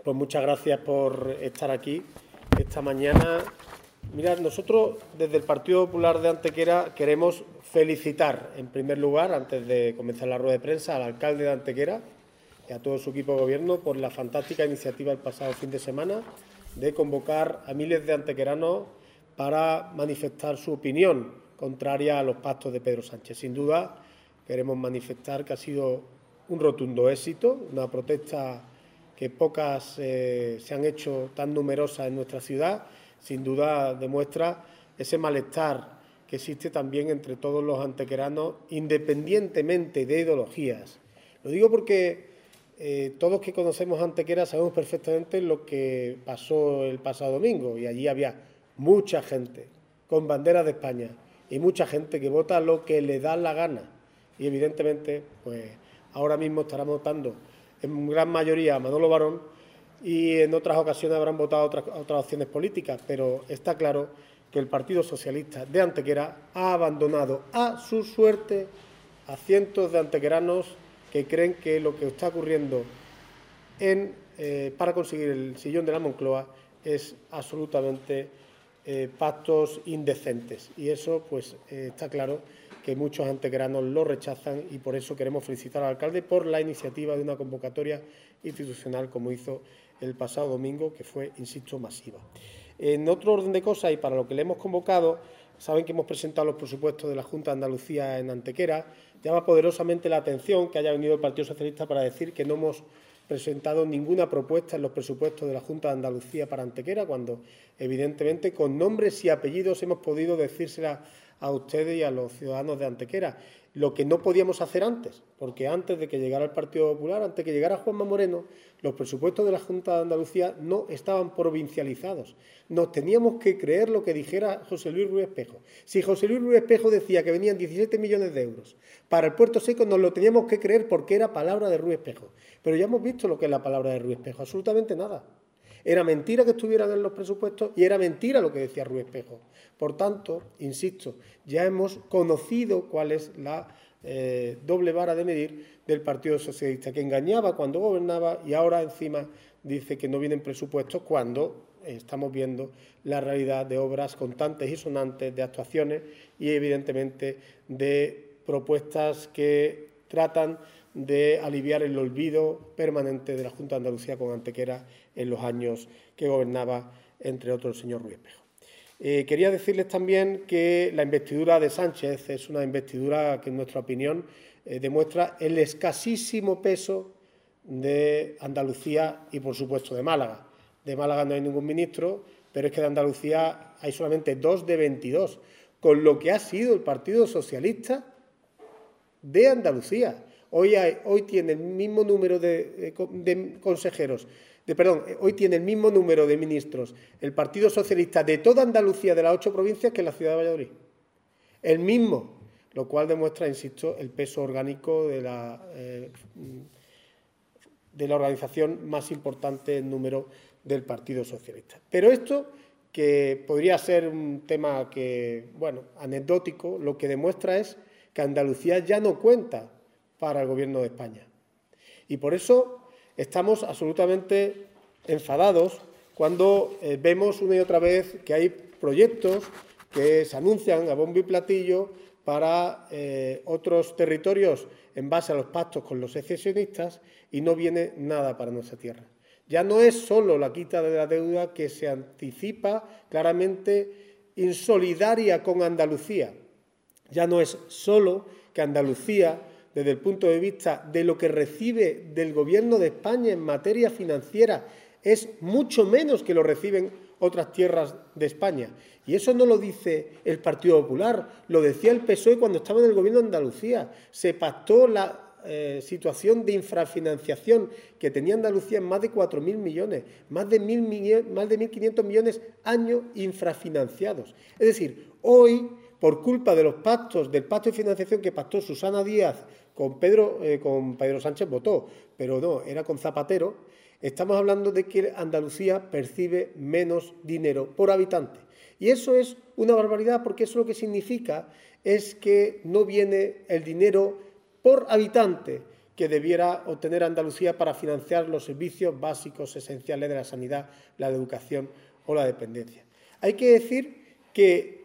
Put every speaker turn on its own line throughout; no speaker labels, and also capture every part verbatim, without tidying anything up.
Pues muchas gracias por estar aquí esta mañana. Mirad, nosotros desde el Partido Popular de Antequera queremos felicitar, en primer lugar, antes de comenzar la rueda de prensa, al alcalde de Antequera y a todo su equipo de gobierno por la fantástica iniciativa el pasado fin de semana de convocar a miles de antequeranos para manifestar su opinión contraria a los pactos de Pedro Sánchez. Sin duda, queremos manifestar que ha sido un rotundo éxito, una protesta que pocas eh, se han hecho tan numerosas en nuestra ciudad. Sin duda demuestra ese malestar que existe también entre todos los antequeranos, independientemente de ideologías. Lo digo porque eh, todos que conocemos Antequera sabemos perfectamente lo que pasó el pasado domingo, y allí había mucha gente con banderas de España y mucha gente que vota lo que le da la gana. Y evidentemente, pues ahora mismo estarán votando en gran mayoría a Manolo Barón y en otras ocasiones habrán votado otras, otras opciones políticas, pero está claro que el Partido Socialista de Antequera ha abandonado a su suerte a cientos de antequeranos que creen que lo que está ocurriendo en, eh, para conseguir el sillón de la Moncloa es absolutamente eh, pactos indecentes. Y eso, pues, eh, está claro que muchos antequeranos lo rechazan, y por eso queremos felicitar al alcalde por la iniciativa de una convocatoria institucional como hizo el pasado domingo, que fue, insisto, masiva. En otro orden de cosas, y para lo que le hemos convocado, saben que hemos presentado los presupuestos de la Junta de Andalucía en Antequera. Llama poderosamente la atención que haya venido el Partido Socialista para decir que no hemos presentado ninguna propuesta en los presupuestos de la Junta de Andalucía para Antequera, cuando evidentemente con nombres y apellidos hemos podido decírsela a ustedes y a los ciudadanos de Antequera, lo que no podíamos hacer antes, porque antes de que llegara el Partido Popular, antes de que llegara Juanma Moreno, los presupuestos de la Junta de Andalucía no estaban provincializados. Nos teníamos que creer lo que dijera José Luis Ruiz Espejo. Si José Luis Ruiz Espejo decía que venían diecisiete millones de euros para el Puerto Seco, nos lo teníamos que creer porque era palabra de Ruiz Espejo. Pero ya hemos visto lo que es la palabra de Ruiz Espejo, absolutamente nada. Era mentira que estuvieran en los presupuestos y era mentira lo que decía Ruiz Espejo. Por tanto, insisto, ya hemos conocido cuál es la eh, doble vara de medir del Partido Socialista, que engañaba cuando gobernaba y ahora encima dice que no vienen presupuestos cuando estamos viendo la realidad de obras contantes y sonantes, de actuaciones y evidentemente de propuestas que tratan de aliviar el olvido permanente de la Junta de Andalucía con Antequera en los años que gobernaba, entre otros, el señor Ruiz Espejo. Eh, quería decirles también que la investidura de Sánchez es una investidura que, en nuestra opinión, eh, demuestra el escasísimo peso de Andalucía y, por supuesto, de Málaga. De Málaga no hay ningún ministro, pero es que de Andalucía hay solamente dos de veintidós, con lo que ha sido el Partido Socialista de Andalucía. Hoy, hay, hoy tiene el mismo número de, de, de consejeros, de, perdón, hoy tiene el mismo número de ministros el Partido Socialista de toda Andalucía, de las ocho provincias, que la ciudad de Valladolid. El mismo, lo cual demuestra, insisto, el peso orgánico de la, eh, de la organización más importante en número del Partido Socialista. Pero esto, que podría ser un tema que, bueno, anecdótico, lo que demuestra es que Andalucía ya no cuenta para el Gobierno de España. Y por eso estamos absolutamente enfadados cuando eh, vemos una y otra vez que hay proyectos que se anuncian a bombo y platillo para eh, otros territorios en base a los pactos con los secesionistas y no viene nada para nuestra tierra. Ya no es solo la quita de la deuda que se anticipa claramente insolidaria con Andalucía. Ya no es solo que Andalucía, desde el punto de vista de lo que recibe del Gobierno de España en materia financiera, es mucho menos que lo reciben otras tierras de España. Y eso no lo dice el Partido Popular, lo decía el P S O E cuando estaba en el Gobierno de Andalucía. Se pactó la eh, situación de infrafinanciación que tenía Andalucía en más de cuatro mil millones, más de, mil, más de mil quinientos millones años infrafinanciados. Es decir, hoy, por culpa de los pactos, del pacto de financiación que pactó Susana Díaz con Pedro, eh, con Pedro Sánchez votó, pero no, era con Zapatero, estamos hablando de que Andalucía percibe menos dinero por habitante. Y eso es una barbaridad, porque eso lo que significa es que no viene el dinero por habitante que debiera obtener Andalucía para financiar los servicios básicos esenciales de la sanidad, la educación o la dependencia. Hay que decir que,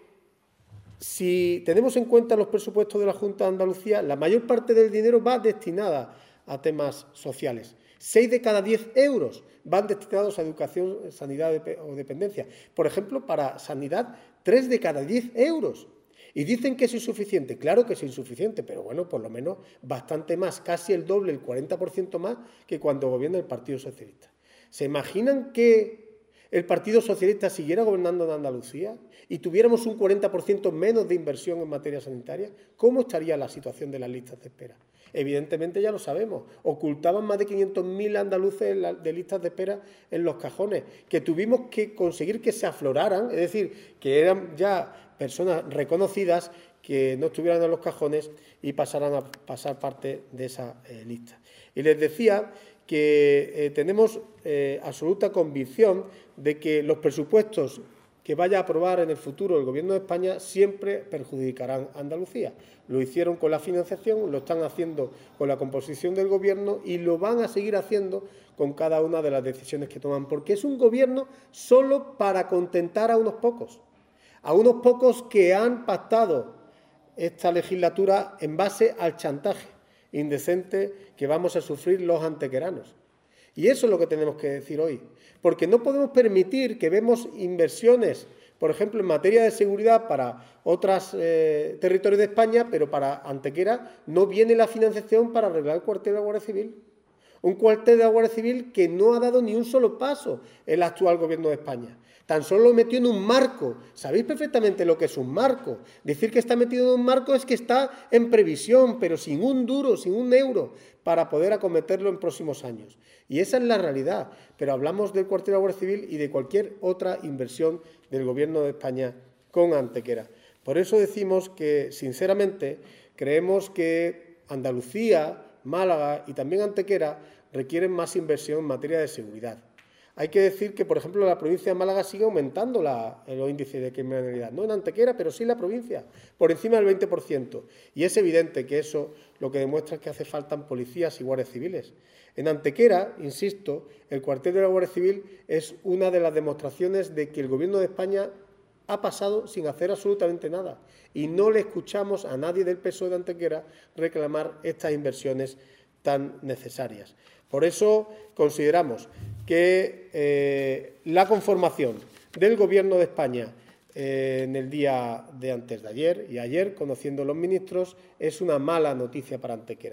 si tenemos en cuenta los presupuestos de la Junta de Andalucía, la mayor parte del dinero va destinada a temas sociales. Seis de cada diez euros van destinados a educación, sanidad o dependencia. Por ejemplo, para sanidad, tres de cada diez euros. Y dicen que es insuficiente. Claro que es insuficiente, pero bueno, por lo menos bastante más, casi el doble, el cuarenta por ciento más que cuando gobierna el Partido Socialista. ¿Se imaginan que el Partido Socialista siguiera gobernando en Andalucía y tuviéramos un cuarenta por ciento menos de inversión en materia sanitaria? ¿Cómo estaría la situación de las listas de espera? Evidentemente ya lo sabemos, ocultaban más de quinientos mil andaluces de listas de espera en los cajones, que tuvimos que conseguir que se afloraran, es decir, que eran ya personas reconocidas que no estuvieran en los cajones y pasaran a pasar parte de esa eh, lista. Y les decía que eh, tenemos eh, absoluta convicción de que los presupuestos que vaya a aprobar en el futuro el Gobierno de España siempre perjudicarán a Andalucía. Lo hicieron con la financiación, lo están haciendo con la composición del Gobierno y lo van a seguir haciendo con cada una de las decisiones que toman, porque es un Gobierno solo para contentar a unos pocos, a unos pocos que han pactado esta legislatura en base al chantaje indecente que vamos a sufrir los antequeranos. Y eso es lo que tenemos que decir hoy, porque no podemos permitir que vemos inversiones, por ejemplo, en materia de seguridad para otros eh, territorios de España, pero para Antequera no viene la financiación para arreglar el cuartel de la Guardia Civil. Un cuartel de la Guardia Civil que no ha dado ni un solo paso el actual Gobierno de España. Tan solo lo metió en un marco. Sabéis perfectamente lo que es un marco. Decir que está metido en un marco es que está en previsión, pero sin un duro, sin un euro, para poder acometerlo en próximos años. Y esa es la realidad. Pero hablamos del cuartel de la Guardia Civil y de cualquier otra inversión del Gobierno de España con Antequera. Por eso decimos que, sinceramente, creemos que Andalucía, Málaga y también Antequera requieren más inversión en materia de seguridad. Hay que decir que, por ejemplo, la provincia de Málaga sigue aumentando la, los índices de criminalidad, no en Antequera, pero sí en la provincia, por encima del veinte por ciento. Y es evidente que eso lo que demuestra es que hace falta policías y guardias civiles. En Antequera, insisto, el cuartel de la Guardia Civil es una de las demostraciones de que el Gobierno de España ha pasado sin hacer absolutamente nada. Y no le escuchamos a nadie del P S O E de Antequera reclamar estas inversiones tan necesarias. Por eso consideramos que eh, la conformación del Gobierno de España eh, en el día de antes de ayer y ayer, conociendo los ministros, es una mala noticia para Antequera.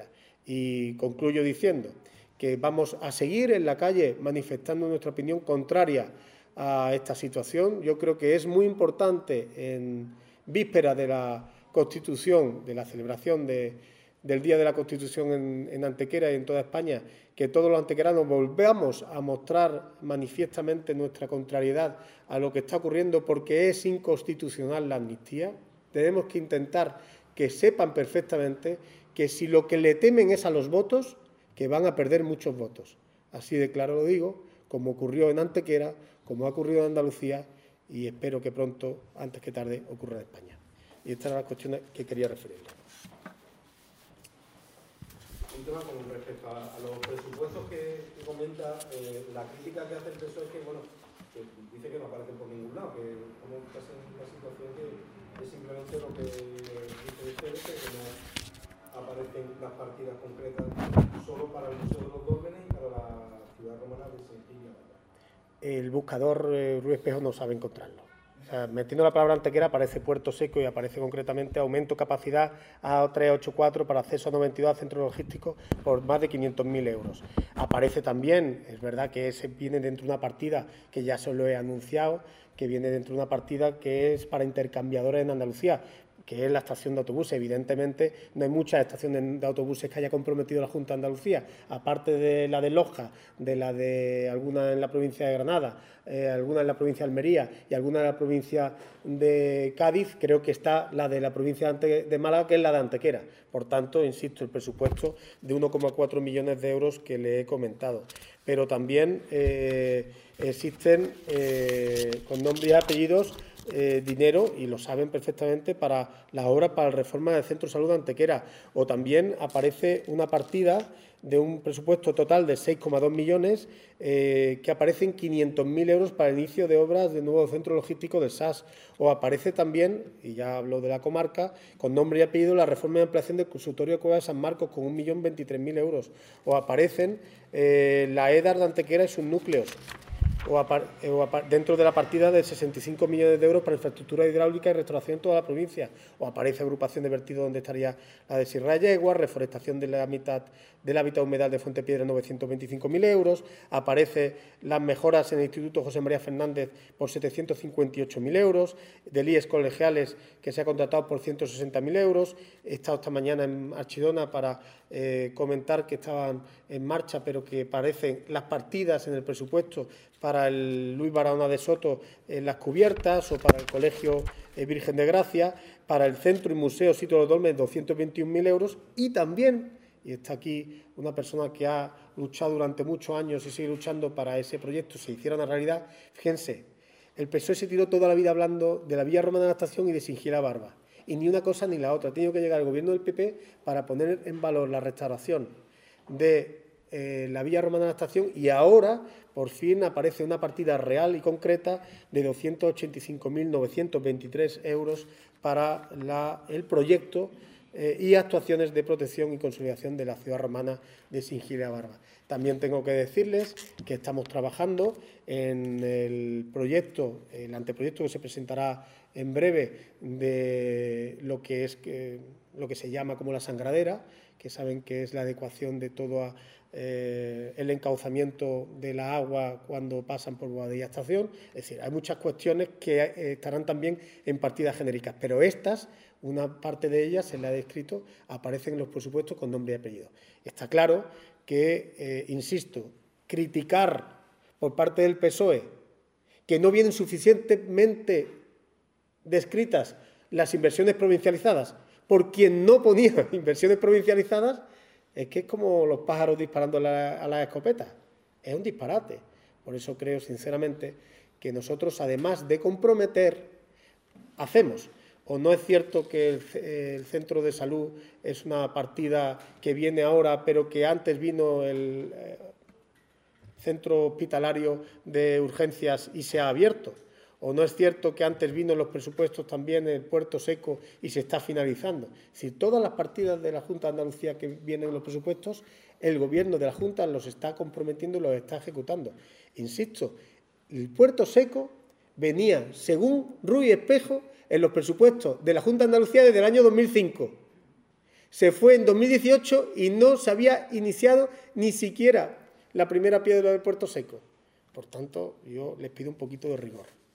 Y concluyo diciendo que vamos a seguir en la calle manifestando nuestra opinión contraria a esta situación. Yo creo que es muy importante, en víspera de la Constitución, de la celebración de del Día de la Constitución en, en Antequera y en toda España, que todos los antequeranos volvamos a mostrar manifiestamente nuestra contrariedad a lo que está ocurriendo, porque es inconstitucional la amnistía. Tenemos que intentar que sepan perfectamente que si lo que le temen es a los votos, que van a perder muchos votos. Así de claro lo digo, como ocurrió en Antequera, como ha ocurrido en Andalucía, y espero que pronto, antes que tarde, ocurra en España. Y estas eran las cuestiones que quería referirles.
Un tema con respecto a, a los presupuestos que, que comenta, eh, la crítica que hace el P S O E es que, bueno, que dice que no aparecen por ningún lado, que como estás en una situación que es simplemente lo que dice ustedes, que no aparecen las partidas concretas solo para el Museo de los Dólmenes y para la ciudad romana de Sevilla.
El buscador eh, Ruiz Espejo no sabe encontrarlo. O sea, metiendo la palabra Antequera aparece Puerto Seco y aparece concretamente aumento capacidad A trescientos ochenta y cuatro para acceso a noventa y dos a centros logísticos por más de quinientos mil euros. Aparece también, es verdad que ese viene dentro de una partida que ya se lo he anunciado, que viene dentro de una partida que es para intercambiadores en Andalucía, que es la estación de autobuses. Evidentemente, no hay muchas estaciones de autobuses que haya comprometido la Junta de Andalucía, aparte de la de Loja, de la de alguna en la provincia de Granada, eh, alguna en la provincia de Almería y alguna en la provincia de Cádiz. Creo que está la de la provincia de Málaga, que es la de Antequera. Por tanto, insisto, el presupuesto de uno coma cuatro millones de euros que le he comentado. Pero también eh, existen, eh, con nombre y apellidos, eh, dinero, y lo saben perfectamente, para las obras para la reforma del Centro de Salud de Antequera. O también aparece una partida de un presupuesto total de seis coma dos millones, eh, que aparecen quinientos mil euros para el inicio de obras del nuevo centro logístico del S A S. O aparece también, y ya hablo de la comarca, con nombre y apellido, la reforma y ampliación del consultorio de Cueva de San Marcos con un millón veintitrés mil euros. O aparecen eh, la EDAR de Antequera y sus núcleos. O, apar, o apar, dentro de la partida de sesenta y cinco millones de euros para infraestructura hidráulica y restauración en toda la provincia. O aparece agrupación de vertido donde estaría la de Sierra de Yegua, reforestación de la mitad del hábitat humedal de Fuente Piedra, novecientos veinticinco mil euros. Aparece las mejoras en el Instituto José María Fernández por setecientos cincuenta y ocho mil euros. Del I E S colegiales, que se ha contratado por ciento sesenta mil euros. He estado esta mañana en Archidona para eh, comentar que estaban en marcha, pero que parecen las partidas en el presupuesto para el Luis Barahona de Soto en las cubiertas, o para el Colegio eh, Virgen de Gracia, para el Centro y Museo Sitio de los Dolmes, doscientos veintiún mil euros, y también, y está aquí una persona que ha luchado durante muchos años y sigue luchando para ese proyecto se hiciera una realidad. Fíjense, el P S O E se tiró toda la vida hablando de la Villa Romana de la Estación y de Singira Barba, y ni una cosa ni la otra. Ha tenido que llegar el Gobierno del P P para poner en valor la restauración de eh, la Villa Romana de la Estación, y ahora por fin aparece una partida real y concreta de doscientos ochenta y cinco mil novecientos veintitrés euros para la, el proyecto eh, y actuaciones de protección y consolidación de la ciudad romana de Singira Barba. También tengo que decirles que estamos trabajando en el proyecto, el anteproyecto que se presentará en breve, de lo que es que, lo que se llama como la sangradera, que saben que es la adecuación de todo a, eh, el encauzamiento de la agua cuando pasan por Boadilla Estación. Es decir, hay muchas cuestiones que eh, estarán también en partidas genéricas, pero estas, una parte de ellas, se la he descrito, aparecen en los presupuestos con nombre y apellido. Está claro que, eh, insisto, criticar por parte del P S O E que no vienen suficientemente descritas las inversiones provincializadas por quien no ponía inversiones provincializadas, es que es como los pájaros disparando a la, a la escopeta. Es un disparate. Por eso creo, sinceramente, que nosotros, además de comprometer, hacemos. ¿O no es cierto que el, el centro de salud es una partida que viene ahora, pero que antes vino el eh, centro hospitalario de urgencias y se ha abierto? ¿O no es cierto que antes vino en los presupuestos también el Puerto Seco y se está finalizando? Es decir, todas las partidas de la Junta de Andalucía que vienen en los presupuestos, el Gobierno de la Junta los está comprometiendo y los está ejecutando. Insisto, el Puerto Seco venía, según Ruiz Espejo, en los presupuestos de la Junta de Andalucía desde el año dos mil cinco. Se fue en dos mil dieciocho y no se había iniciado ni siquiera la primera piedra del Puerto Seco. Por tanto, yo les pido un poquito de rigor.